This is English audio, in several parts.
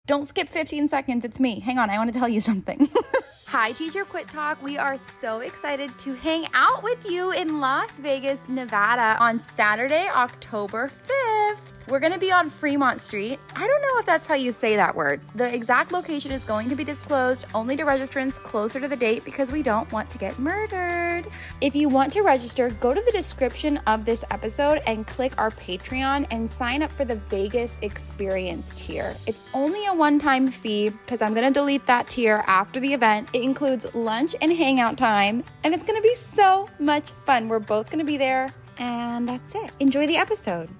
Don't skip 15 seconds. It's me. Hang on. I want to tell you something. Hi, Teacher Quit Talk. We are so excited to hang out with you in Las Vegas, Nevada on Saturday, October 5th. We're going to be on Fremont Street. I don't know if that's how you say that word. The exact location is going to be disclosed only to registrants closer to the date because we don't want to get murdered. If you want to register, go to the description of this episode and click our Patreon and sign up for the Vegas Experience tier. It's only a one-time fee because I'm going to delete that tier after the event. It includes lunch and hangout time, and it's going to be so much fun. We're both going to be there, and that's it. Enjoy the episode.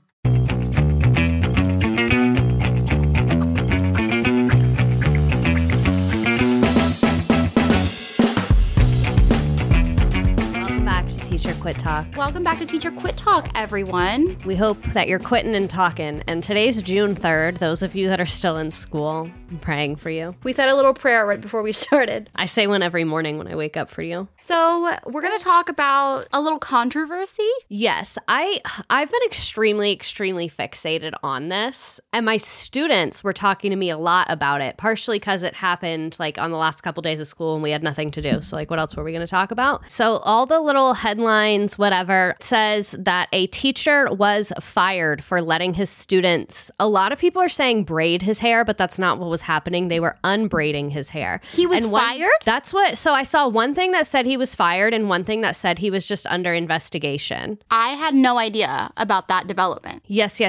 Teacher Quit Talk. Welcome back to Teacher Quit Talk, everyone. We hope that you're quitting and talking. And today's June 3rd. Those of you that are still in school, I'm praying for you. We said a little prayer right before we started. I say one every morning when I wake up for you. So we're going to talk about a little controversy. Yes, I've been extremely fixated on this. And my students were talking to me a lot about it, partially because it happened like on the last couple days of school and we had nothing to do. So like, what else were we going to talk about? So all the little headlines, whatever, says that a teacher was fired for letting his students, a lot of people are saying braid his hair, but that's not what was happening. They were unbraiding his hair. He was fired? That's what, so I saw one thing that said he was fired and one thing that said he was just under investigation. I had no idea about that development. Yes.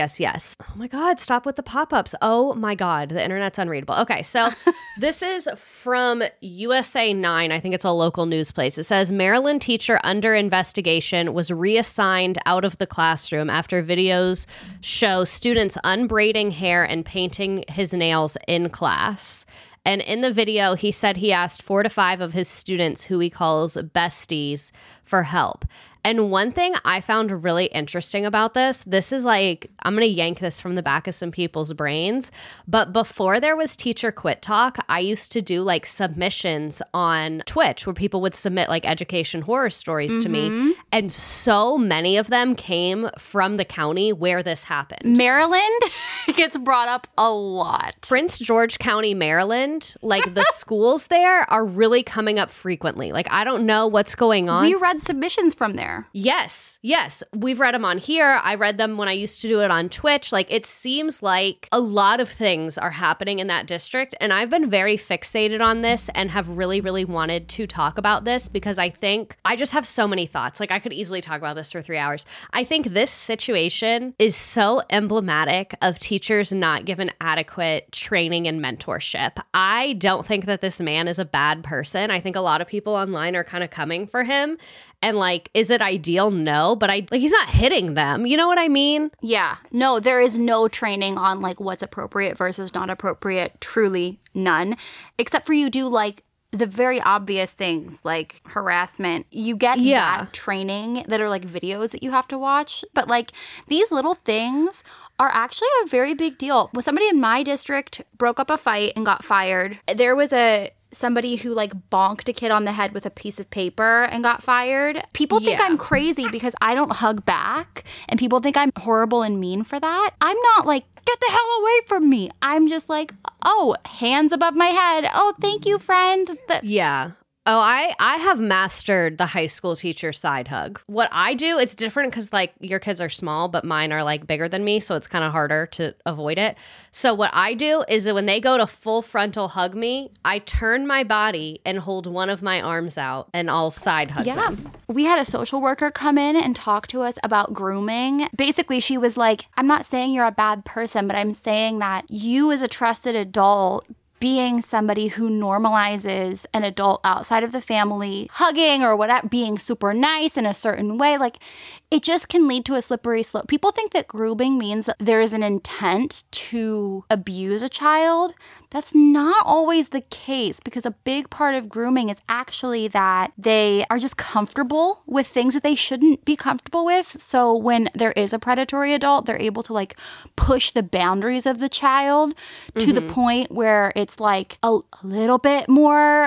Oh my God, stop with the pop-ups. Oh my God, the internet's unreadable. Okay, so this is from USA 9. I think it's a local news place. It says Maryland teacher under investigation was reassigned out of the classroom after videos show students unbraiding hair and painting his nails in class. And in the video, he said he asked 4 to 5 of his students, who he calls besties, for help. And one thing I found really interesting about this is like, I'm going to yank this from the back of some people's brains. But before there was Teacher Quit Talk, I used to do like submissions on Twitch where people would submit like education horror stories to me. And so many of them came from the county where this happened. Maryland gets brought up a lot. Prince George County, Maryland, like the schools there are really coming up frequently. Like, I don't know what's going on. We read submissions from there. Yes. We've read them on here. I read them when I used to do it on Twitch. Like, it seems like a lot of things are happening in that district. And I've been very fixated on this and have really wanted to talk about this because I think I just have so many thoughts. Like, I could easily talk about this for 3 hours. I think this situation is so emblematic of teachers not given adequate training and mentorship. I don't think that this man is a bad person. I think a lot of people online are kind of coming for him. And like, is it ideal? No, but he's not hitting them. You know what I mean? Yeah. No, there is no training on like what's appropriate versus not appropriate. Truly none. Except for you do like the very obvious things like harassment. You get that training that are like videos that you have to watch. But like these little things are actually a very big deal. Well, somebody in my district broke up a fight and got fired. There was somebody who like bonked a kid on the head with a piece of paper and got fired. People think I'm crazy because I don't hug back, and people think I'm horrible and mean for that. I'm not like, get the hell away from me. I'm just like, oh, hands above my head. Oh, thank you, friend. Yeah. Oh, I have mastered the high school teacher side hug. What I do, it's different because like your kids are small, but mine are like bigger than me. So it's kind of harder to avoid it. So what I do is that when they go to full frontal hug me, I turn my body and hold one of my arms out and I'll side hug them. We had a social worker come in and talk to us about grooming. Basically, she was like, I'm not saying you're a bad person, but I'm saying that you as a trusted adult being somebody who normalizes an adult outside of the family, hugging or whatever, being super nice in a certain way, like it just can lead to a slippery slope. People think that grooming means that there is an intent to abuse a child. That's not always the case, because a big part of grooming is actually that they are just comfortable with things that they shouldn't be comfortable with. So when there is a predatory adult, they're able to like push the boundaries of the child to the point where it's like a little bit more,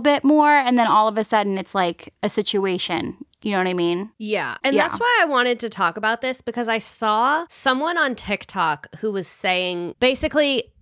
and then all of a sudden it's like a situation. You know what I mean? Yeah. And that's why I wanted to talk about this, because I saw someone on TikTok who was saying basically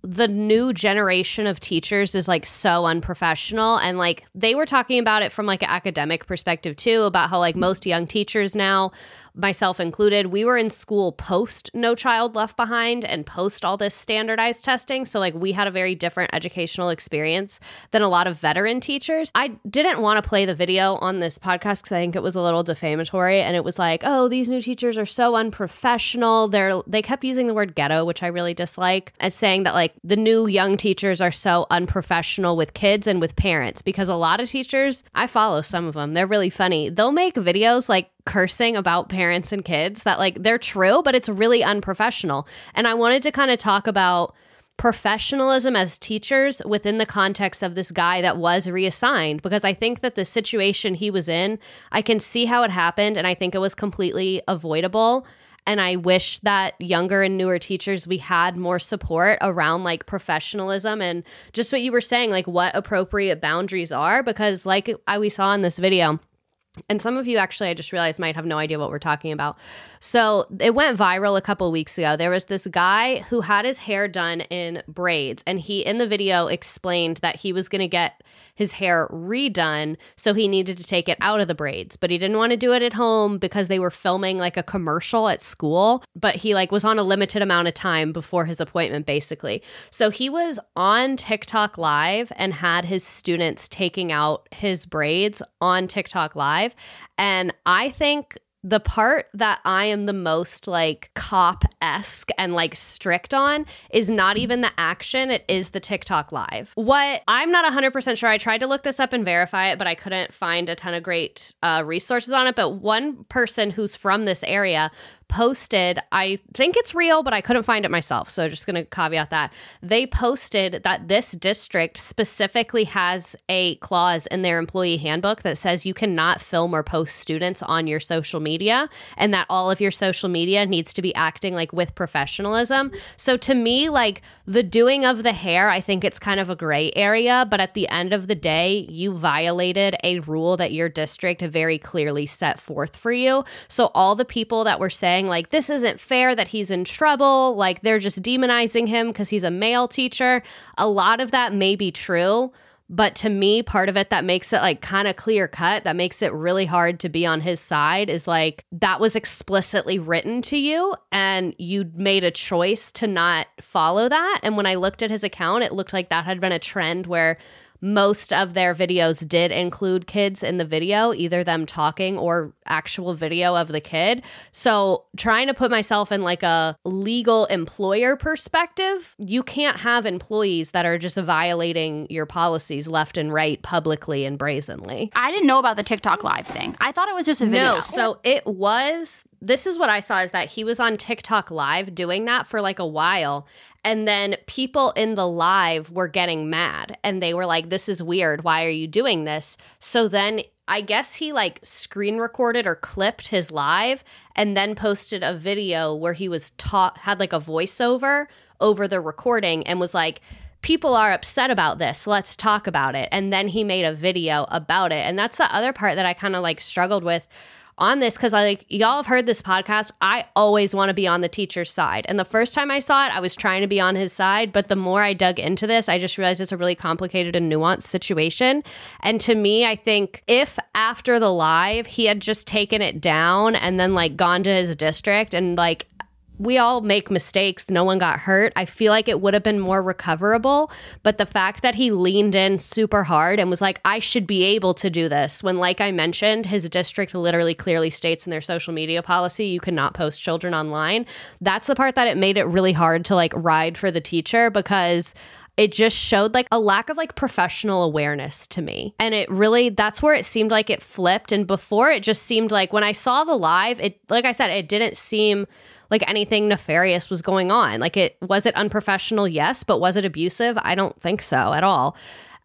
the new generation of teachers is like so unprofessional. And like they were talking about it from like an academic perspective too, about how like most young teachers now, myself included, we were in school post No Child Left Behind and post all this standardized testing. So like we had a very different educational experience than a lot of veteran teachers. I didn't want to play the video on this podcast because I think it was a little defamatory. And it was like, oh, these new teachers are so unprofessional. They kept using the word ghetto, which I really dislike, and saying that like the new young teachers are so unprofessional with kids and with parents, because a lot of teachers, I follow some of them, they're really funny. They'll make videos like cursing about parents and kids that like they're true, but it's really unprofessional. And I wanted to kind of talk about professionalism as teachers within the context of this guy that was reassigned, because I think that the situation he was in, I can see how it happened, and I think it was completely avoidable. And I wish that younger and newer teachers, we had more support around like professionalism and just what you were saying, like what appropriate boundaries are, because like we saw in this video, and some of you actually, I just realized, might have no idea what we're talking about. So it went viral a couple weeks ago. There was this guy who had his hair done in braids, and he, in the video, explained that he was going to get his hair redone, so he needed to take it out of the braids, but he didn't want to do it at home because they were filming like a commercial at school, but he like was on a limited amount of time before his appointment, basically. So he was on TikTok Live and had his students taking out his braids on TikTok Live. And I think the part that I am the most like cop-esque and like strict on is not even the action, it is the TikTok Live. What I'm not 100% sure, I tried to look this up and verify it, but I couldn't find a ton of great resources on it. But one person who's from this area posted, I think it's real, but I couldn't find it myself, so just going to caveat that. They posted that this district specifically has a clause in their employee handbook that says you cannot film or post students on your social media, and that all of your social media needs to be acting like with professionalism. So to me, like the doing of the hair, I think it's kind of a gray area, but at the end of the day, you violated a rule that your district very clearly set forth for you. So all the people that were saying like, this isn't fair that he's in trouble, like they're just demonizing him because he's a male teacher, a lot of that may be true. But to me, part of it that makes it like kind of clear cut, that makes it really hard to be on his side, is like that was explicitly written to you and you made a choice to not follow that. And when I looked at his account, it looked like that had been a trend where most of their videos did include kids in the video, either them talking or actual video of the kid. So trying to put myself in like a legal employer perspective, you can't have employees that are just violating your policies left and right publicly and brazenly. I didn't know about the TikTok Live thing. I thought it was just a video. No, so it was, this is what I saw, is that he was on TikTok Live doing that for like a while. And then people in the live were getting mad and they were like, this is weird. Why are you doing this? So then I guess he like screen recorded or clipped his live and then posted a video where he was had like a voiceover over the recording and was like, people are upset about this. Let's talk about it. And then he made a video about it. And that's the other part that I kind of like struggled with on this, because y'all have heard this podcast, I always want to be on the teacher's side. And the first time I saw it, I was trying to be on his side. But the more I dug into this, I just realized it's a really complicated and nuanced situation. And to me, I think if after the live, he had just taken it down and then like gone to his district and like, we all make mistakes. No one got hurt. I feel like it would have been more recoverable. But the fact that he leaned in super hard and was like, I should be able to do this, when, like I mentioned, his district literally clearly states in their social media policy, you cannot post children online. That's the part that it made it really hard to like ride for the teacher, because it just showed like a lack of like professional awareness to me. And it really, that's where it seemed like it flipped. And before, it just seemed like when I saw the live, it, like I said, it didn't seem like anything nefarious was going on. Like, was it unprofessional? Yes. But was it abusive? I don't think so at all.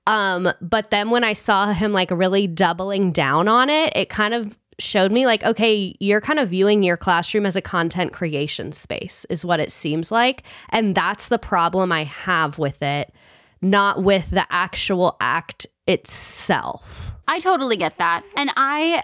But then when I saw him like really doubling down on it, it kind of showed me like, okay, you're kind of viewing your classroom as a content creation space is what it seems like. And that's the problem I have with it, not with the actual act itself. I totally get that. And I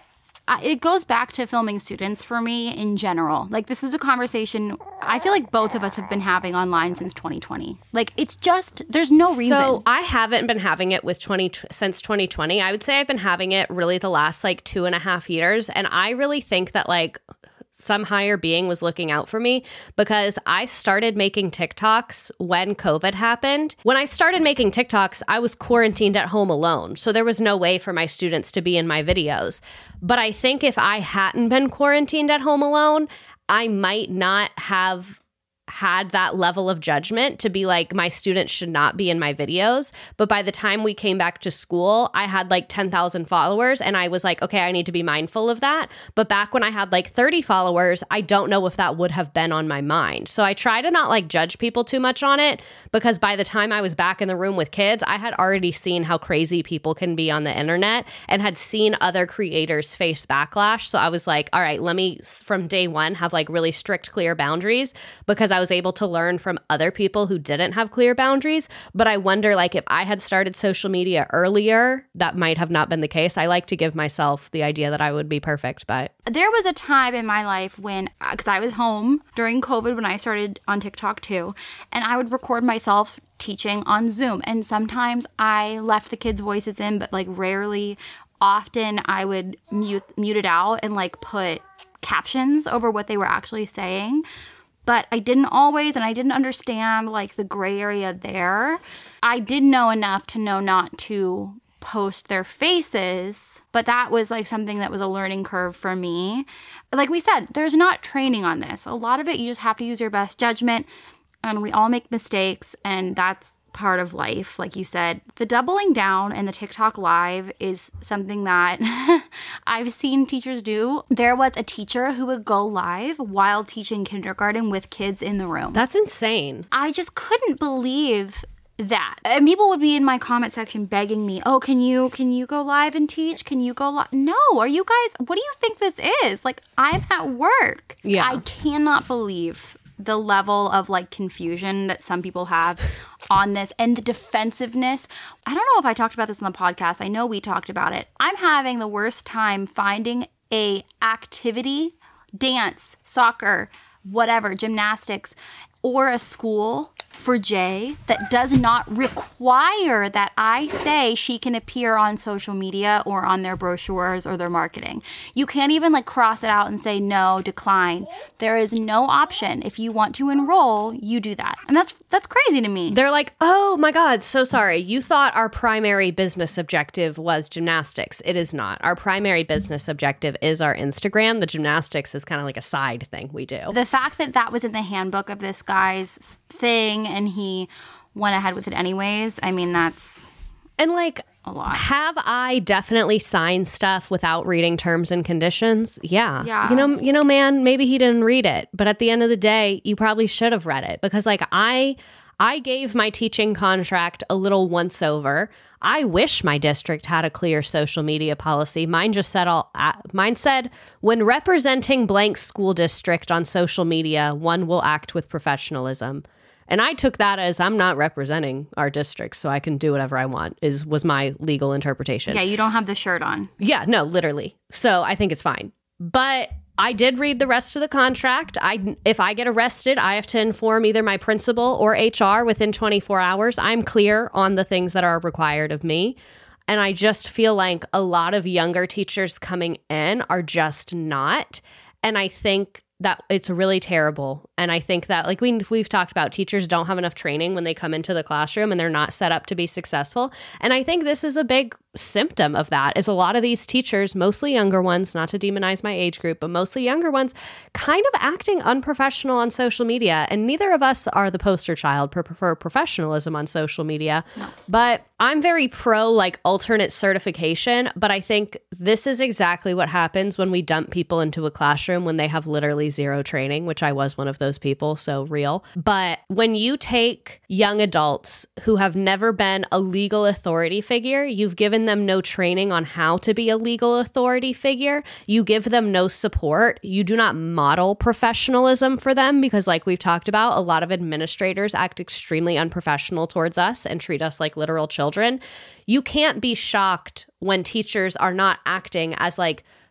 it goes back to filming students for me in general. Like, this is a conversation I feel like both of us have been having online since 2020. Like, it's just, there's no reason. So I haven't been having it since 2020. I would say I've been having it really the last like 2.5 years. And I really think that like some higher being was looking out for me because I started making TikToks when COVID happened. When I started making TikToks, I was quarantined at home alone. So there was no way for my students to be in my videos. But I think if I hadn't been quarantined at home alone, I might not have had that level of judgment to be like, my students should not be in my videos. But by the time we came back to school, I had like 10,000 followers and I was like, okay, I need to be mindful of that. But back when I had like 30 followers, I don't know if that would have been on my mind. So I try to not like judge people too much on it because by the time I was back in the room with kids, I had already seen how crazy people can be on the internet and had seen other creators face backlash. So I was like, all right, let me from day one have like really strict, clear boundaries because I was able to learn from other people who didn't have clear boundaries. But I wonder, like, if I had started social media earlier, that might have not been the case. I like to give myself the idea that I would be perfect, but there was a time in my life when, because I was home during COVID when I started on TikTok too, and I would record myself teaching on Zoom. And sometimes I left the kids' voices in, but like rarely. Often I would mute it out and like put captions over what they were actually saying. But I didn't always, and I didn't understand like the gray area there. I did know enough to know not to post their faces, but that was like something that was a learning curve for me. Like we said, there's not training on this. A lot of it, you just have to use your best judgment, and we all make mistakes, and that's part of life. Like you said, the doubling down and the TikTok live is something that I've seen teachers do. There was a teacher who would go live while teaching kindergarten with kids in the room. that's insane. I just couldn't believe that. And people would be in my comment section begging me, oh, can you go live and teach? Can you go live? No, are you guys, what do you think this is? Like, I'm at work. Yeah. I cannot believe the level of like confusion that some people have on this and the defensiveness. I don't know if I talked about this on the podcast. I know we talked about it. I'm having the worst time finding a activity, dance, soccer, whatever, gymnastics, or a school for Jay that does not require that I say she can appear on social media or on their brochures or their marketing. You can't even like cross it out and say no, decline. There is no option. If you want to enroll, you do that. And that's crazy to me. They're like, oh my God, so sorry. You thought our primary business objective was gymnastics. It is not. Our primary business objective is our Instagram. The gymnastics is kind of like a side thing we do. The fact that that was in the handbook of this guy's thing and he went ahead with it anyways, I mean, that's and like a lot. Have I definitely signed stuff without reading terms and conditions? Yeah. You know, man, maybe he didn't read it, but at the end of the day, you probably should have read it because like I gave my teaching contract a little once over. I wish my district had a clear social media policy. Mine just said mine said, when representing blank school district on social media, one will act with professionalism. And I took that as I'm not representing our district, so I can do whatever I want, was my legal interpretation. Yeah, you don't have the shirt on. Yeah, no, literally. So I think it's fine. But I did read the rest of the contract. If I get arrested, I have to inform either my principal or HR within 24 hours. I'm clear on the things that are required of me. And I just feel like a lot of younger teachers coming in are just not. And I think that it's really terrible. And I think that like we've talked about, teachers don't have enough training when they come into the classroom and they're not set up to be successful. And I think this is a big symptom of that, is a lot of these teachers, mostly younger ones, not to demonize my age group, but mostly younger ones, kind of acting unprofessional on social media. And neither of us are the poster child for professionalism on social media. No. But I'm very pro like alternate certification, but I think this is exactly what happens when we dump people into a classroom when they have literally zero training, which I was one of those people, so real. But when you take young adults who have never been a legal authority figure, you've given them no training on how to be a legal authority figure, you give them no support, you do not model professionalism for them, because like we've talked about, a lot of administrators act extremely unprofessional towards us and treat us like literal children. You can't be shocked when teachers are not acting as like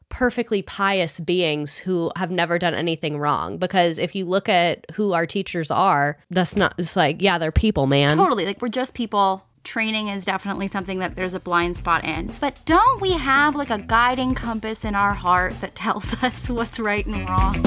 perfectly pious beings who have never done anything wrong. Because if you look at who our teachers are, that's not, it's like, yeah, they're people, man. Totally. Like, we're just people. Training is definitely something that there's a blind spot in. But don't we have like a guiding compass in our heart that tells us what's right and wrong?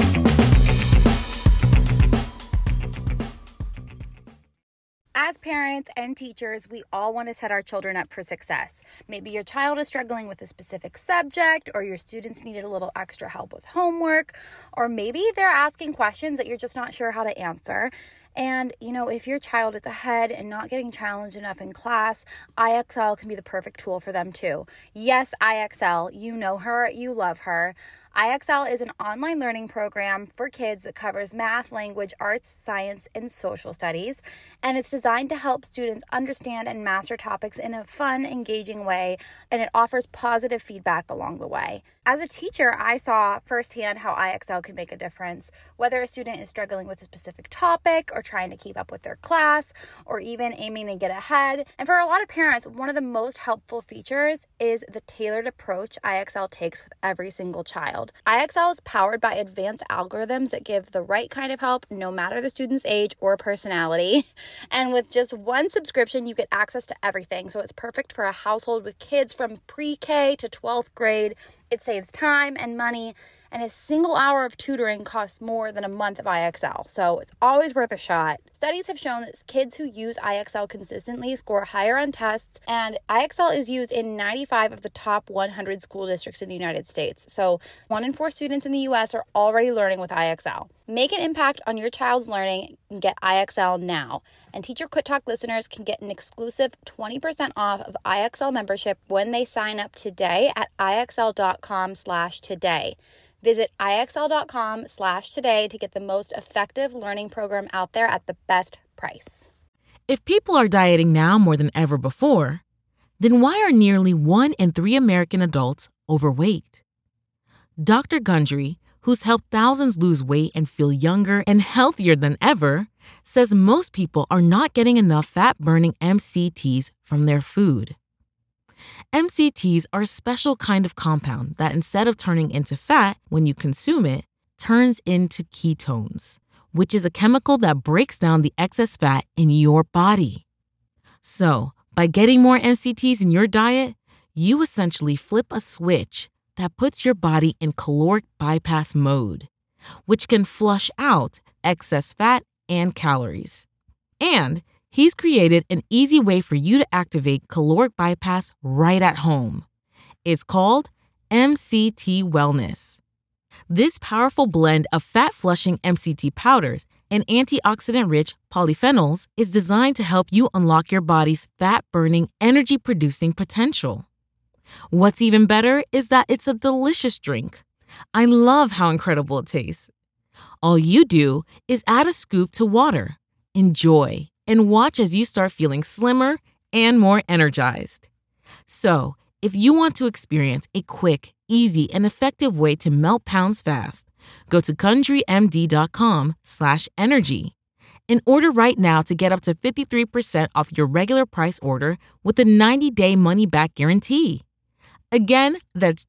As parents and teachers, we all want to set our children up for success. Maybe your child is struggling with a specific subject, or your students needed a little extra help with homework, or maybe they're asking questions that you're just not sure how to answer. And, if your child is ahead and not getting challenged enough in class, IXL can be the perfect tool for them too. Yes, IXL, you know her, you love her. IXL is an online learning program for kids that covers math, language, arts, science, and social studies. And it's designed to help students understand and master topics in a fun, engaging way. And it offers positive feedback along the way. As a teacher, I saw firsthand how IXL can make a difference, whether a student is struggling with a specific topic or trying to keep up with their class or even aiming to get ahead. And for a lot of parents, one of the most helpful features is the tailored approach IXL takes with every single child. IXL is powered by advanced algorithms that give the right kind of help no matter the student's age or personality. And with just one subscription, you get access to everything. So it's perfect for a household with kids from pre-K to 12th grade. It saves time and money, and a single hour of tutoring costs more than a month of IXL. So it's always worth a shot. Studies have shown that kids who use IXL consistently score higher on tests, and IXL is used in 95 of the top 100 school districts in the United States. So 1 in 4 students in the U.S. are already learning with IXL. Make an impact on your child's learning and get IXL now. And Teacher Quit Talk listeners can get an exclusive 20% off of IXL membership when they sign up today at IXL.com/today. Visit IXL.com/today to get the most effective learning program out there at the best price. If people are dieting now more than ever before, then why are nearly 1 in 3 American adults overweight? Dr. Gundry, who's helped thousands lose weight and feel younger and healthier than ever, says most people are not getting enough fat-burning MCTs from their food. MCTs are a special kind of compound that, instead of turning into fat when you consume it, turns into ketones, which is a chemical that breaks down the excess fat in your body. So, by getting more MCTs in your diet, you essentially flip a switch that puts your body in caloric bypass mode, which can flush out excess fat and calories. And he's created an easy way for you to activate caloric bypass right at home. It's called MCT Wellness. This powerful blend of fat-flushing MCT powders and antioxidant-rich polyphenols is designed to help you unlock your body's fat-burning, energy-producing potential. What's even better is that it's a delicious drink. I love how incredible it tastes. All you do is add a scoop to water, enjoy, and watch as you start feeling slimmer and more energized. So, if you want to experience a quick, easy, and effective way to melt pounds fast, go to GundryMD.com/energy and order right now to get up to 53% off your regular price order with a 90-day money-back guarantee. Again, that's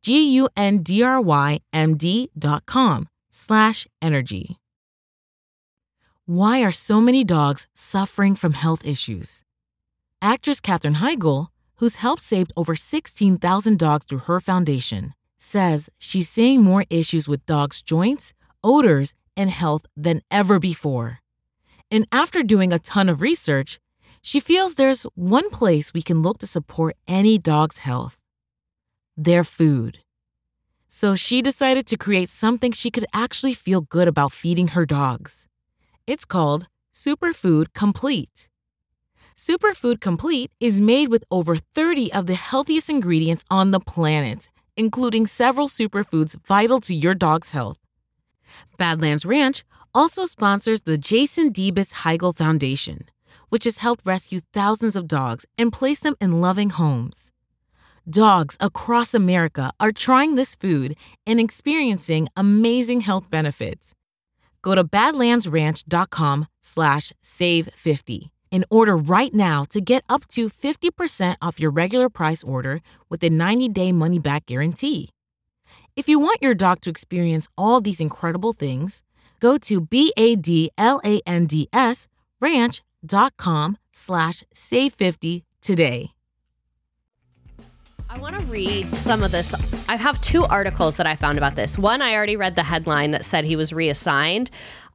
GUNDRYMD.com/energy. Why are so many dogs suffering from health issues? Actress Katherine Heigl, who's helped save over 16,000 dogs through her foundation, says she's seeing more issues with dogs' joints, odors, and health than ever before. And after doing a ton of research, she feels there's one place we can look to support any dog's health: their food. So she decided to create something she could actually feel good about feeding her dogs. It's called Superfood Complete. Superfood Complete is made with over 30 of the healthiest ingredients on the planet, including several superfoods vital to your dog's health. Badlands Ranch also sponsors the Jason Debus Heigl Foundation, which has helped rescue thousands of dogs and place them in loving homes. Dogs across America are trying this food and experiencing amazing health benefits. Go to badlandsranch.com/save50 and order right now to get up to 50% off your regular price order with a 90-day money-back guarantee. If you want your dog to experience all these incredible things, go to BADLANDSranch.com/save50 today. I want to read some of this. I have 2 articles that I found about this. One, I already read the headline that said he was reassigned.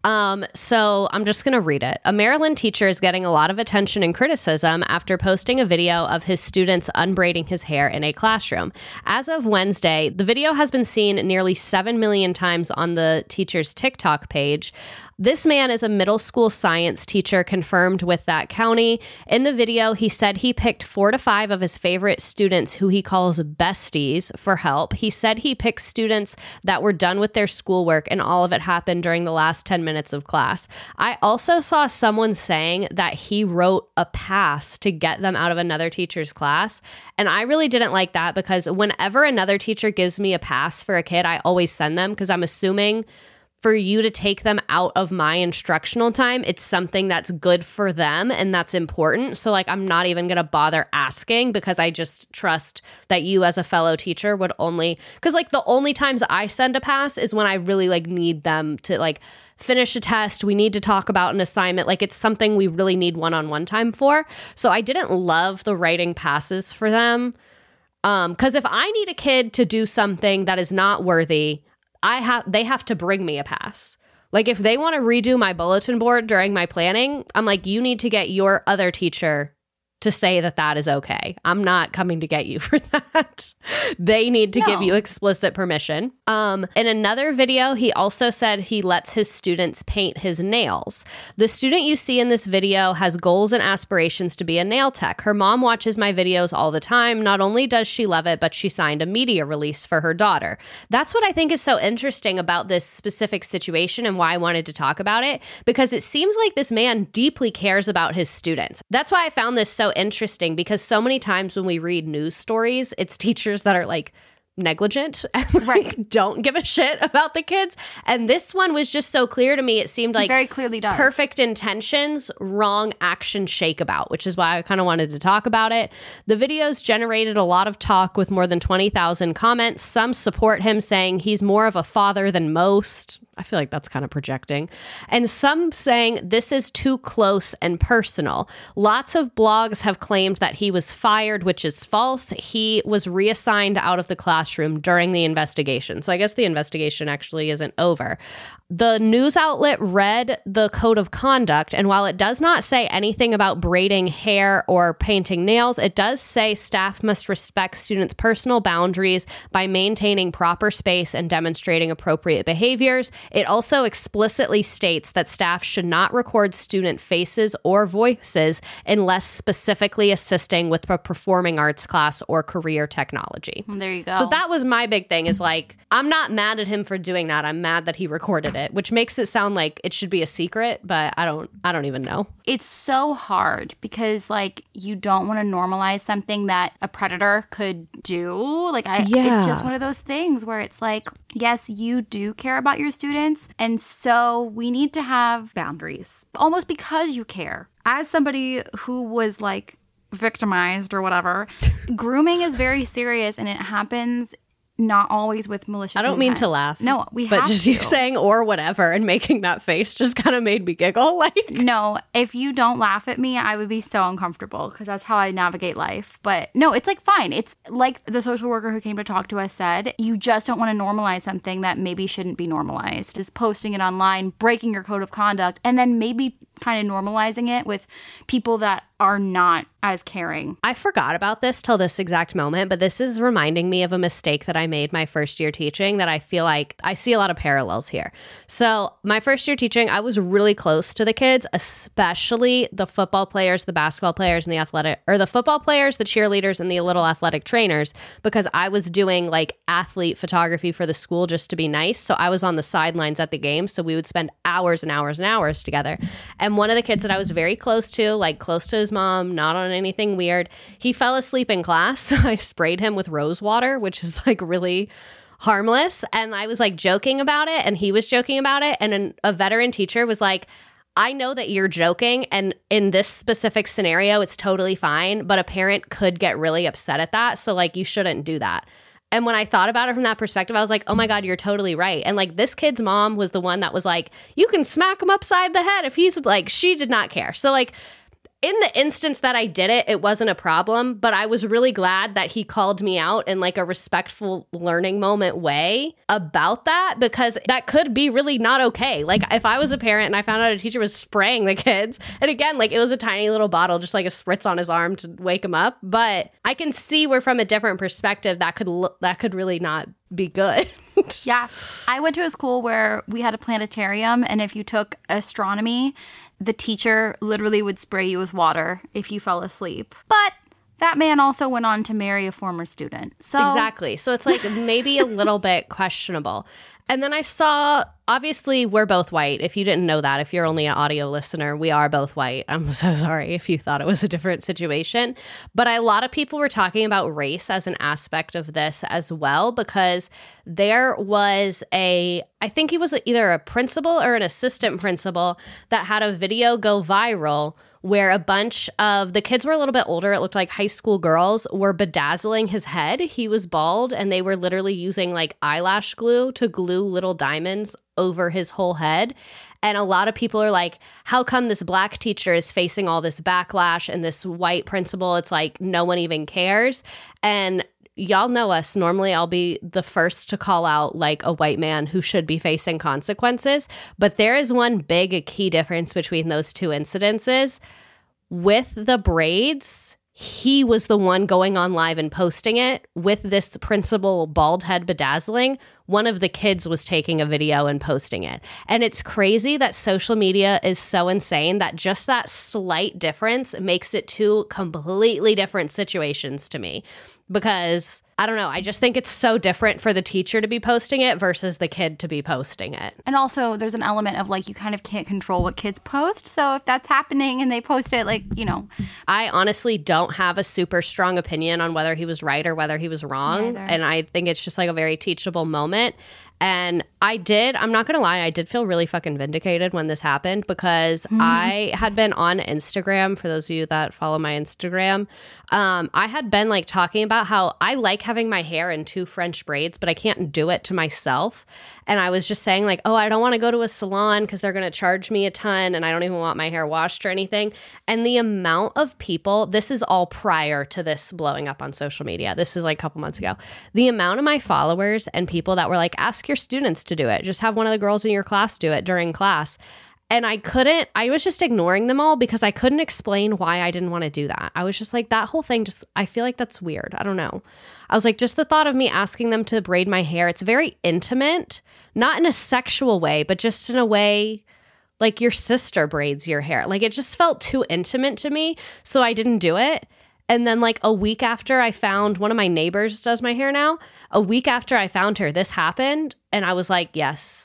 So I'm just going to read it. A Maryland teacher is getting a lot of attention and criticism after posting a video of his students unbraiding his hair in a classroom. As of Wednesday, the video has been seen nearly 7 million times on the teacher's TikTok page. This man is a middle school science teacher confirmed with that county. In the video, he said he picked 4 to 5 of his favorite students, who he calls besties, for help. He said he picked students that were done with their schoolwork, and all of it happened during the last 10 minutes of class. I also saw someone saying that he wrote a pass to get them out of another teacher's class. And I really didn't like that, because whenever another teacher gives me a pass for a kid, I always send them, because I'm assuming for you to take them out of my instructional time, it's something that's good for them and that's important. So like, I'm not even going to bother asking, because I just trust that you as a fellow teacher would only, because like the only times I send a pass is when I really like need them to like finish a test. We need to talk about an assignment. Like it's something we really need one-on-one time for. So I didn't love the writing passes for them. Because if I need a kid to do something that is not worthy, they have to bring me a pass. Like if they want to redo my bulletin board during my planning, I'm like, you need to get your other teacher to say that that is okay. I'm not coming to get you for that. They need to give you explicit permission. In another video, he also said he lets his students paint his nails. The student you see in this video has goals and aspirations to be a nail tech. Her mom watches my videos all the time. Not only does she love it, but she signed a media release for her daughter. That's what I think is so interesting about this specific situation and why I wanted to talk about it, because it seems like this man deeply cares about his students. That's why I found this so interesting, because so many times when we read news stories, it's teachers that are like negligent and like, don't give a shit about the kids. And this one was just so clear to me. It seemed like very clearly does. Perfect intentions, wrong action shakeabout, which is why I kind of wanted to talk about it. The videos generated a lot of talk with more than 20,000 comments. Some support him, saying he's more of a father than most. I feel like that's kind of projecting. And some saying this is too close and personal. Lots of blogs have claimed that he was fired, which is false. He was reassigned out of the classroom during the investigation. So I guess the investigation actually isn't over. The news outlet read the code of conduct, and while it does not say anything about braiding hair or painting nails, it does say staff must respect students' personal boundaries by maintaining proper space and demonstrating appropriate behaviors. It also explicitly states that staff should not record student faces or voices unless specifically assisting with a performing arts class or career technology. There you go. So that was my big thing, is like, I'm not mad at him for doing that. I'm mad that he recorded it, which makes it sound like it should be a secret, but I don't even know. It's so hard because like you don't want to normalize something that a predator could do. Like it's just one of those things where it's like, yes, you do care about your students, and so we need to have boundaries almost because you care. As somebody who was like victimized or whatever, grooming is very serious, and it happens not always with malicious intent. I don't mean to laugh. No, but just you saying or whatever and making that face just kind of made me giggle. Like, no, if you don't laugh at me, I would be so uncomfortable because that's how I navigate life. But no, it's like fine. It's like the social worker who came to talk to us said, you just don't want to normalize something that maybe shouldn't be normalized. Is posting it online, breaking your code of conduct, and then maybe kind of normalizing it with people that are not as caring. I forgot about this till this exact moment, but this is reminding me of a mistake that I made my first year teaching that I feel like I see a lot of parallels here. So my first year teaching, I was really close to the kids, especially the football players, the basketball players, and the football players, the cheerleaders, and the little athletic trainers, because I was doing like athlete photography for the school just to be nice. So I was on the sidelines at the game. So we would spend hours and hours and hours together. And one of the kids that I was very close to, like close to his mom, not on anything weird, he fell asleep in class. So I sprayed him with rose water, which is like really harmless. And I was like joking about it, and he was joking about it. And a veteran teacher was like, I know that you're joking, and in this specific scenario, it's totally fine, but a parent could get really upset at that. So like, you shouldn't do that. And when I thought about it from that perspective, I was like, oh my God, you're totally right. And like this kid's mom was the one that was like, you can smack him upside the head if he's like, she did not care. So like, in the instance that I did it, it wasn't a problem, but I was really glad that he called me out in like a respectful learning moment way about that, because that could be really not okay. Like if I was a parent and I found out a teacher was spraying the kids, and again, like it was a tiny little bottle, just like a spritz on his arm to wake him up. But I can see where from a different perspective that could really not be good. Yeah. I went to a school where we had a planetarium, and if you took astronomy, the teacher literally would spray you with water if you fell asleep. But that man also went on to marry a former student. So exactly. So it's like maybe a little bit questionable. And then I saw, obviously, we're both white. If you didn't know that, if you're only an audio listener, we are both white. I'm so sorry if you thought it was a different situation. But a lot of people were talking about race as an aspect of this as well, because there was I think he was either a principal or an assistant principal that had a video go viral where a bunch of the kids were a little bit older. It looked like high school girls were bedazzling his head. He was bald, and they were literally using like eyelash glue to glue little diamonds over his whole head. And a lot of people are like, how come this black teacher is facing all this backlash and this white principal? It's like no one even cares. And y'all know us. Normally, I'll be the first to call out like a white man who should be facing consequences. But there is one big key difference between those two incidences. With the braids, he was the one going on live and posting it. With this principal bald head bedazzling, one of the kids was taking a video and posting it. And it's crazy that social media is so insane that just that slight difference makes it two completely different situations to me. Because I don't know, I just think it's so different for the teacher to be posting it versus the kid to be posting it. And also there's an element of like, you kind of can't control what kids post. So if that's happening and they post it, like, you know. I honestly don't have a super strong opinion on whether he was right or whether he was wrong. And I think it's just like a very teachable moment. And I'm not going to lie, I did feel really fucking vindicated when this happened, because I had been on Instagram, for those of you that follow my Instagram, I had been like talking about how I like having my hair in 2 French braids, but I can't do it to myself. And I was just saying like, oh, I don't want to go to a salon because they're going to charge me a ton and I don't even want my hair washed or anything. And the amount of people, this is all prior to this blowing up on social media. This is like a couple months ago. The amount of my followers and people that were like, ask your students to do it. Just have one of the girls in your class do it during class. And I was just ignoring them all because I couldn't explain why I didn't want to do that. I was just like, that whole thing, I feel like that's weird. I don't know. I was like, just the thought of me asking them to braid my hair, it's very intimate, not in a sexual way, but just in a way like your sister braids your hair. Like it just felt too intimate to me. So I didn't do it. And then like a week after I found, one of my neighbors does my hair now. A week after I found her, this happened. And I was like, yes.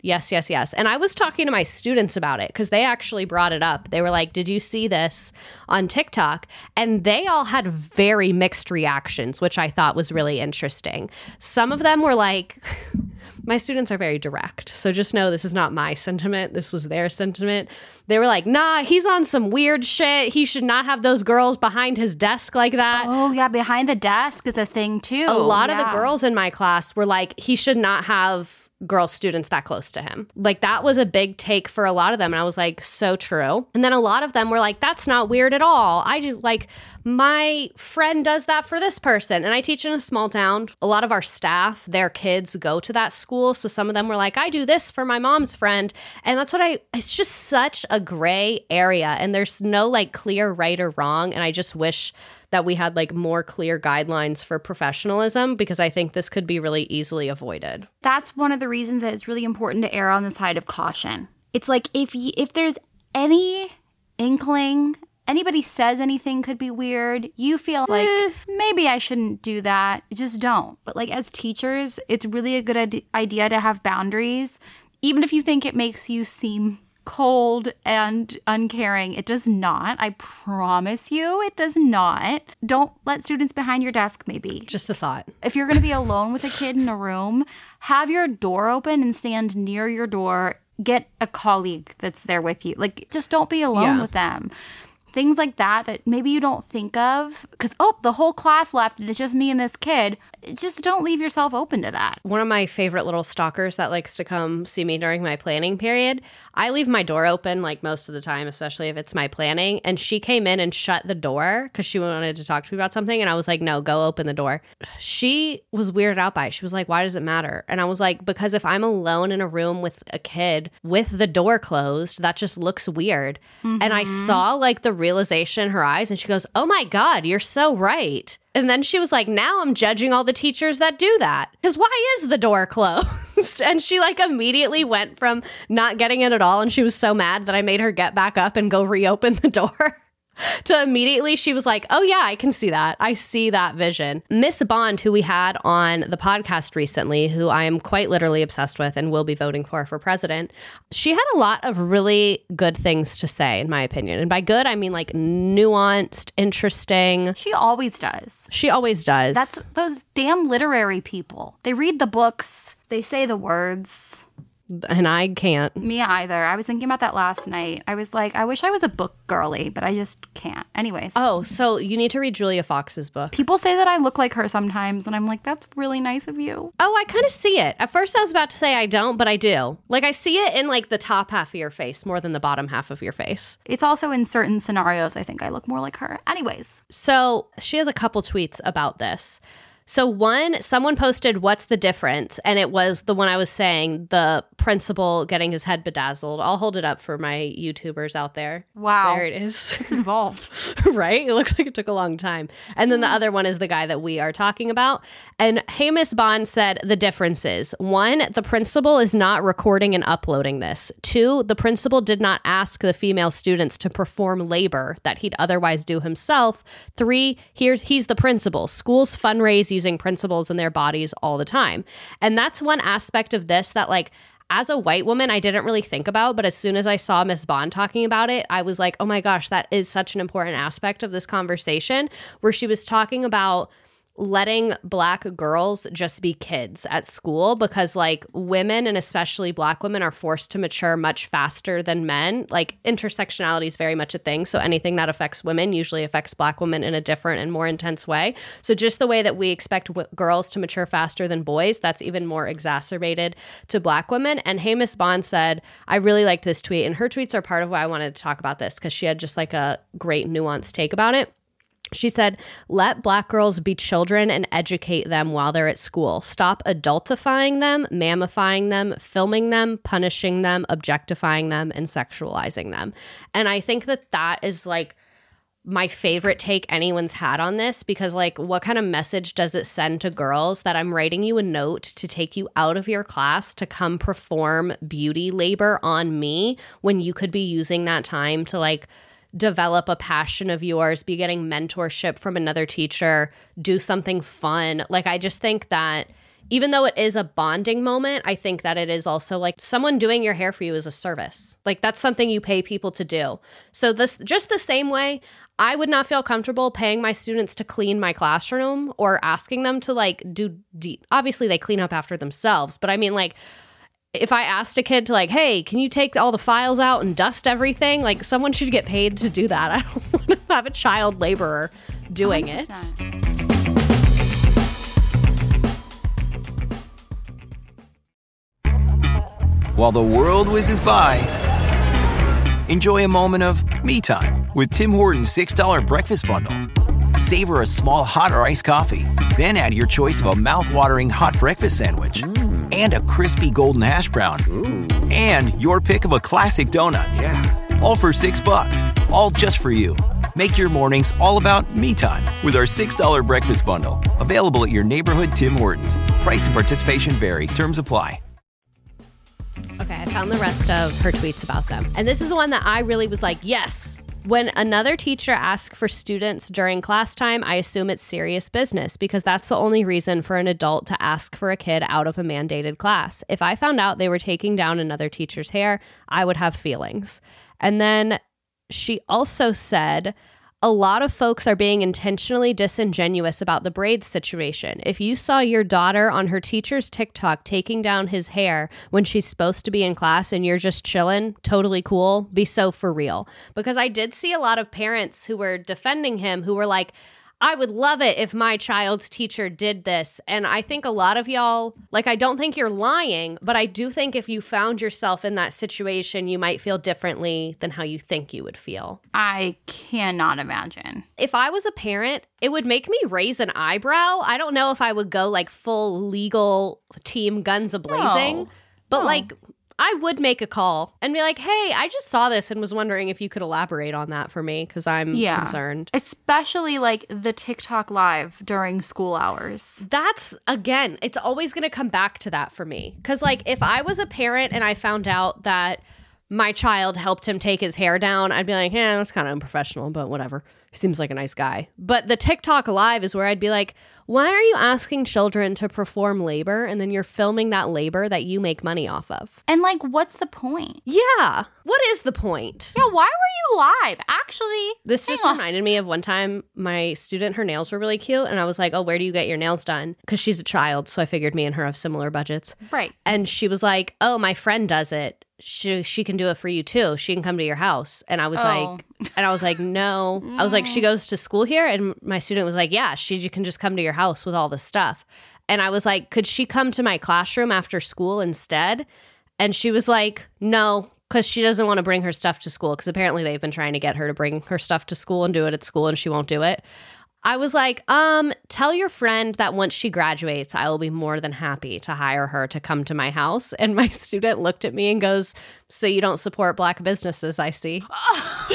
And I was talking to my students about it because they actually brought it up. They were like, did you see this on TikTok? And they all had very mixed reactions, which I thought was really interesting. Some of them were like, my students are very direct. So just know this is not my sentiment. This was their sentiment. They were like, nah, he's on some weird shit. He should not have those girls behind his desk like that. Oh, yeah. Behind the desk is a thing, too. A lot of the girls in my class were like, he should not have girl students that close to him. Like that was a big take for a lot of them. And I was like, so true. And then a lot of them were like, that's not weird at all. I do like my friend does that for this person. And I teach in a small town. A lot of our staff, their kids go to that school. So some of them were like, I do this for my mom's friend. And that's it's just such a gray area. And there's no like clear right or wrong. And I just wish that we had like more clear guidelines for professionalism, because I think this could be really easily avoided. That's one of the reasons that it's really important to err on the side of caution. It's like if there's any inkling, anybody says anything could be weird, you feel like maybe I shouldn't do that, just don't. But like as teachers, it's really a good idea to have boundaries, even if you think it makes you seem cold and uncaring. It does not. I promise you, it does not. Don't let students behind your desk, maybe. Just a thought. If you're going to be alone with a kid in a room, have your door open and stand near your door. Get a colleague that's there with you. Like, just don't be alone with them. things like that maybe you don't think of because, the whole class left and it's just me and this kid. Just don't leave yourself open to that. One of my favorite little stalkers that likes to come see me during my planning period, I leave my door open like most of the time, especially if it's my planning. And she came in and shut the door because she wanted to talk to me about something. And I was like, no, go open the door. She was weirded out by it. She was like, why does it matter? And I was like, because if I'm alone in a room with a kid with the door closed, that just looks weird. Mm-hmm. And I saw like the realization in her eyes and she goes, oh my God, you're so right. And then she was like, now I'm judging all the teachers that do that. Because why is the door closed? And she like immediately went from not getting it at all. And she was so mad that I made her get back up and go reopen the door. To immediately, she was like, oh yeah, I can see that. I see that vision. Miss Bond, who we had on the podcast recently, who I am quite literally obsessed with and will be voting for president, she had a lot of really good things to say, in my opinion. And by good, I mean like nuanced, interesting. She always does. She always does. That's those damn literary people. They read the books. They say the words. And I can't. Me either. I was thinking about that last night. I was like, I wish I was a book girly, but I just can't. Anyways. Oh, so you need to read Julia Fox's book. People say that I look like her sometimes, and I'm like, that's really nice of you. Oh, I kind of see it. At first I was about to say I don't, but I do. Like I see it in like the top half of your face more than the bottom half of your face. It's also in certain scenarios, I think I look more like her. Anyways. So she has a couple tweets about this. So one, someone posted, what's the difference? And it was the one I was saying, the principal getting his head bedazzled. I'll hold it up for my YouTubers out there. Wow. There it is. It's involved. Right? It looks like it took a long time. And then the other one is the guy that we are talking about. And hey, Miss Bond said the differences. 1, the principal is not recording and uploading this. 2, the principal did not ask the female students to perform labor that he'd otherwise do himself. 3, he's the principal. Schools fundraise using principals in their bodies all the time. And that's one aspect of this that like, as a white woman, I didn't really think about, but as soon as I saw Miss Bond talking about it, I was like, oh my gosh, that is such an important aspect of this conversation, where she was talking about letting Black girls just be kids at school because like women and especially Black women are forced to mature much faster than men. Like intersectionality is very much a thing. So anything that affects women usually affects Black women in a different and more intense way. So just the way that we expect girls to mature faster than boys, that's even more exacerbated to Black women. And hey, Miss Bond said, I really liked this tweet. And her tweets are part of why I wanted to talk about this because she had just like a great nuanced take about it. She said, let Black girls be children and educate them while they're at school. Stop adultifying them, mammifying them, filming them, punishing them, objectifying them, and sexualizing them. And I think that that is like my favorite take anyone's had on this because like what kind of message does it send to girls that I'm writing you a note to take you out of your class to come perform beauty labor on me when you could be using that time to like develop a passion of yours, be getting mentorship from another teacher, do something fun. Like, I just think that even though it is a bonding moment, I think that it is also like someone doing your hair for you is a service. Like, that's something you pay people to do. So this, just the same way, I would not feel comfortable paying my students to clean my classroom or asking them to like do, obviously they clean up after themselves, but I mean like, if I asked a kid to like, hey, can you take all the files out and dust everything? Like someone should get paid to do that. I don't want to have a child laborer doing 100%. It. While the world whizzes by, enjoy a moment of me time with Tim Hortons $6 breakfast bundle. Savor a small hot or iced coffee, then add your choice of a mouth-watering hot breakfast sandwich. And a crispy golden hash brown. Ooh. And your pick of a classic donut. Yeah. All for $6. All just for you. Make your mornings all about me time with our $6 breakfast bundle. Available at your neighborhood Tim Hortons. Price and participation vary. Terms apply. Okay, I found the rest of her tweets about them. And this is the one that I really was like, yes. When another teacher asks for students during class time, I assume it's serious business because that's the only reason for an adult to ask for a kid out of a mandated class. If I found out they were taking down another teacher's hair, I would have feelings. And then she also said, A lot of folks are being intentionally disingenuous about the braids situation. If you saw your daughter on her teacher's TikTok taking down his hair when she's supposed to be in class and you're just chilling, totally cool, be so for real. Because I did see a lot of parents who were defending him who were like, I would love it if my child's teacher did this. And I think a lot of y'all, like, I don't think you're lying, but I do think if you found yourself in that situation, you might feel differently than how you think you would feel. I cannot imagine. If I was a parent, it would make me raise an eyebrow. I don't know if I would go like full legal team guns a-blazing, but like, I would make a call and be like, hey, I just saw this and was wondering if you could elaborate on that for me because I'm concerned. Especially like the TikTok live during school hours. That's, again, it's always going to come back to that for me. Because like if I was a parent and I found out that my child helped him take his hair down, I'd be like, that's kind of unprofessional, but whatever. He seems like a nice guy. But the TikTok live is where I'd be like, why are you asking children to perform labor and then you're filming that labor that you make money off of? And like, what's the point? Yeah. What is the point? Yeah, why were you live? Actually, this just reminded me of one time my student, her nails were really cute. And I was like, oh, where do you get your nails done? Because she's a child. So I figured me and her have similar budgets. Right. And she was like, oh, my friend does it. She can do it for you too. She can come to your house. And I was like, no. I was like, she goes to school here? And my student was like, yeah, she can just come to your house with all this stuff. And I was like, could she come to my classroom after school instead? And she was like, no, because she doesn't want to bring her stuff to school. Because apparently they've been trying to get her to bring her stuff to school and do it at school and she won't do it. I was like, tell your friend that once she graduates, I will be more than happy to hire her to come to my house. And my student looked at me and goes, so you don't support Black businesses, I see. Oh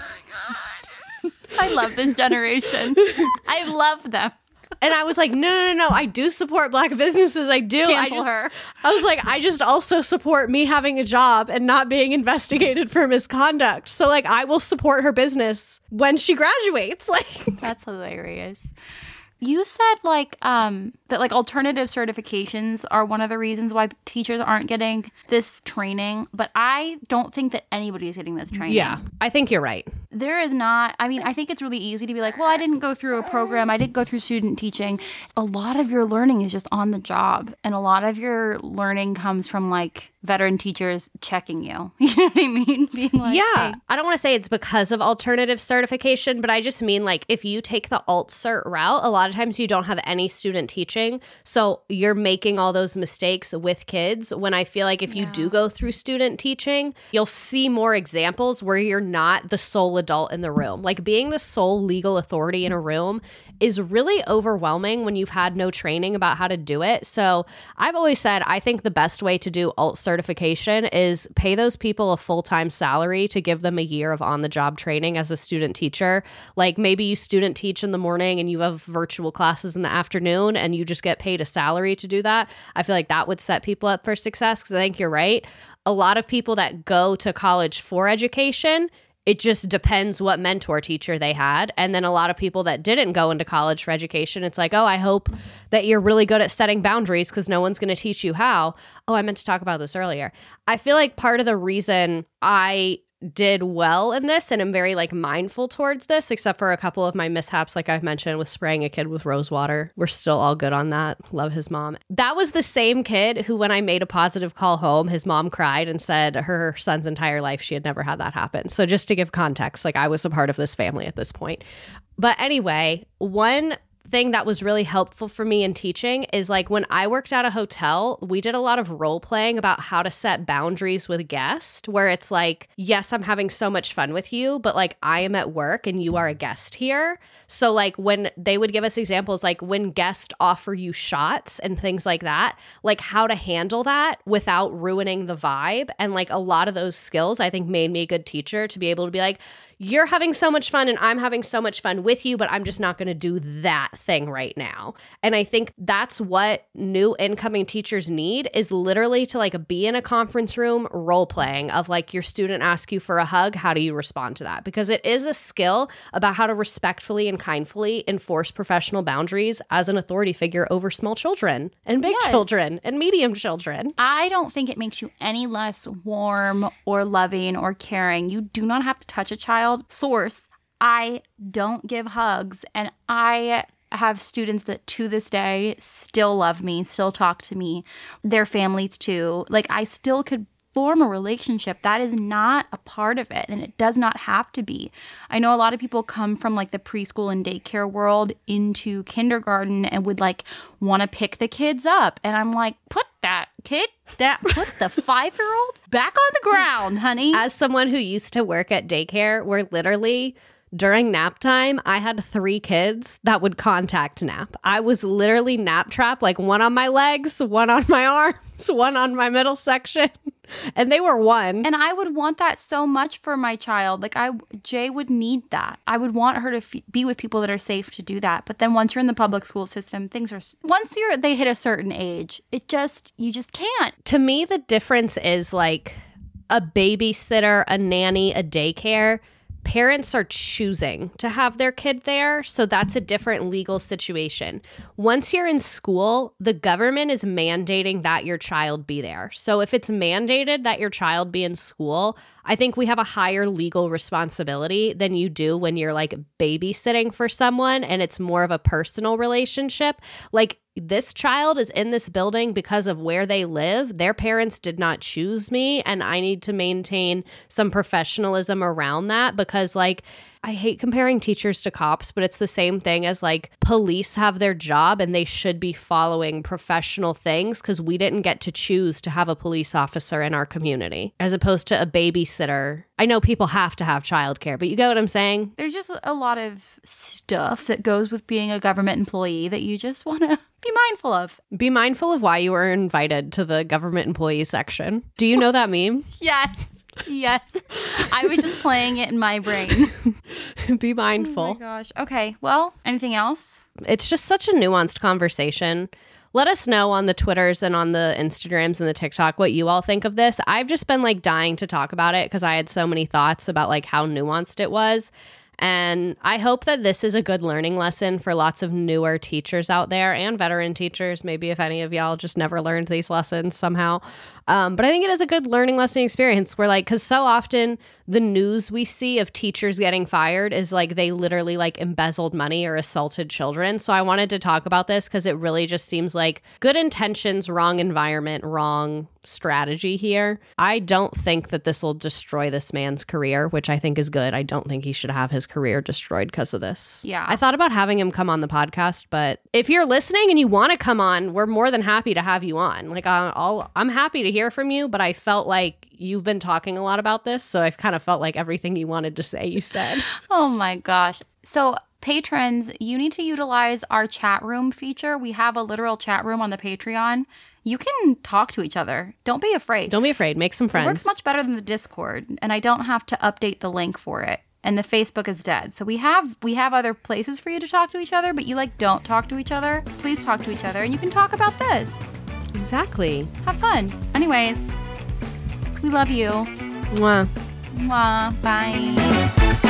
my God. I love this generation. I love them. And I was like, no, I do support Black businesses. I do. Cancel her. I was like, I just also support me having a job and not being investigated for misconduct. So like, I will support her business when she graduates. Like, that's hilarious. You said like that like alternative certifications are one of the reasons why teachers aren't getting this training, but I don't think that anybody's getting this training. Yeah, I think you're right. There is not. I mean, I think it's really easy to be like, well, I didn't go through a program. I didn't go through student teaching. A lot of your learning is just on the job. And a lot of your learning comes from like veteran teachers checking you. You know what I mean? Being like, yeah. Hey. I don't want to say it's because of alternative certification, but I just mean like if you take the alt cert route, a lot of times you don't have any student teaching. So you're making all those mistakes with kids when I feel like if you do go through student teaching, you'll see more examples where you're not the sole adult in the room. Like being the sole legal authority in a room is really overwhelming when you've had no training about how to do it. So I've always said, I think the best way to do alt certification is pay those people a full-time salary to give them a year of on-the-job training as a student teacher. Like maybe you student teach in the morning and you have virtual classes in the afternoon and you just get paid a salary to do that. I feel like that would set people up for success because I think you're right. A lot of people that go to college for education, it just depends what mentor teacher they had. And then a lot of people that didn't go into college for education, it's like, oh, I hope that you're really good at setting boundaries because no one's going to teach you how. Oh, I meant to talk about this earlier. I feel like part of the reason I did well in this and am very like mindful towards this, except for a couple of my mishaps, like I've mentioned with spraying a kid with rose water. We're still all good on that. Love his mom. That was the same kid who, when I made a positive call home, his mom cried and said her son's entire life she had never had that happen. So just to give context, like I was a part of this family at this point. But anyway, one thing that was really helpful for me in teaching is like when I worked at a hotel, we did a lot of role playing about how to set boundaries with guests, where it's like, yes, I'm having so much fun with you, but like I am at work and you are a guest here. So like when they would give us examples, like when guests offer you shots and things like that, like how to handle that without ruining the vibe. And like a lot of those skills I think made me a good teacher to be able to be like, you're having so much fun and I'm having so much fun with you, but I'm just not going to do that thing right now. And I think that's what new incoming teachers need, is literally to like be in a conference room role playing of like your student asks you for a hug. How do you respond to that? Because it is a skill about how to respectfully and kindly enforce professional boundaries as an authority figure over small children and big children and medium children. I don't think it makes you any less warm or loving or caring. You do not have to touch a child. Source, I don't give hugs, and I have students that to this day still love me, still talk to me, their families too. Like, I still could form a relationship. That is not a part of it, and it does not have to be. I know a lot of people come from like the preschool and daycare world into kindergarten and would like want to pick the kids up, and I'm like, put the 5-year-old back on the ground, honey. As someone who used to work at daycare, where literally during nap time, I had 3 kids that would contact nap. I was literally nap trapped, like one on my legs, one on my arms, one on my middle section. And they were 1. And I would want that so much for my child. Like, Jay would need that. I would want her to be with people that are safe to do that. But then once you're in the public school system, once they hit a certain age, you just can't. To me, the difference is like a babysitter, a nanny, a daycare. Parents are choosing to have their kid there, so that's a different legal situation. Once you're in school, the government is mandating that your child be there. So if it's mandated that your child be in school, I think we have a higher legal responsibility than you do when you're like babysitting for someone and it's more of a personal relationship. Like, this child is in this building because of where they live. Their parents did not choose me, and I need to maintain some professionalism around that because, like, I hate comparing teachers to cops, but it's the same thing as like police have their job and they should be following professional things because we didn't get to choose to have a police officer in our community as opposed to a babysitter. I know people have to have childcare, but you get what I'm saying? There's just a lot of stuff that goes with being a government employee that you just want to be mindful of. Be mindful of why you were invited to the government employee section. Do you know that meme? Yes. Yes. I was just playing it in my brain. Be mindful. Oh my gosh. Okay. Well, anything else? It's just such a nuanced conversation. Let us know on the Twitters and on the Instagrams and the TikTok what you all think of this. I've just been like dying to talk about it because I had so many thoughts about like how nuanced it was. And I hope that this is a good learning lesson for lots of newer teachers out there and veteran teachers. Maybe if any of y'all just never learned these lessons somehow. But I think it is a good learning lesson experience where like, because so often the news we see of teachers getting fired is like they literally like embezzled money or assaulted children. So I wanted to talk about this because it really just seems like good intentions, wrong environment, wrong strategy here. I don't think that this will destroy this man's career, which I think is good. I don't think he should have his career destroyed because of this. Yeah. I thought about having him come on the podcast, but if you're listening and you want to come on, we're more than happy to have you on. Like I'm happy to hear from you, but I felt like you've been talking a lot about this, so I've kind of felt like everything you wanted to say, you said. Oh my gosh. So patrons, you need to utilize our chat room feature. We have a literal chat room on the Patreon. You can talk to each other. Don't be afraid. Don't be afraid. Make some friends. It works much better than the Discord, and I don't have to update the link for it. And the Facebook is dead. So we have other places for you to talk to each other, but you like don't talk to each other. Please talk to each other, and you can talk about this. Exactly. Have fun. Anyways, we love you. Mwah. Mwah. Bye.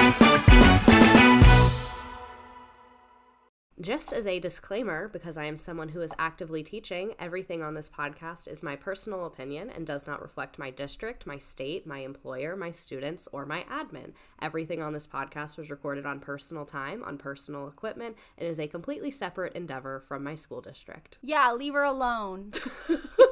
Just as a disclaimer, because I am someone who is actively teaching, everything on this podcast is my personal opinion and does not reflect my district, my state, my employer, my students, or my admin. Everything on this podcast was recorded on personal time, on personal equipment, and is a completely separate endeavor from my school district. Yeah, leave her alone.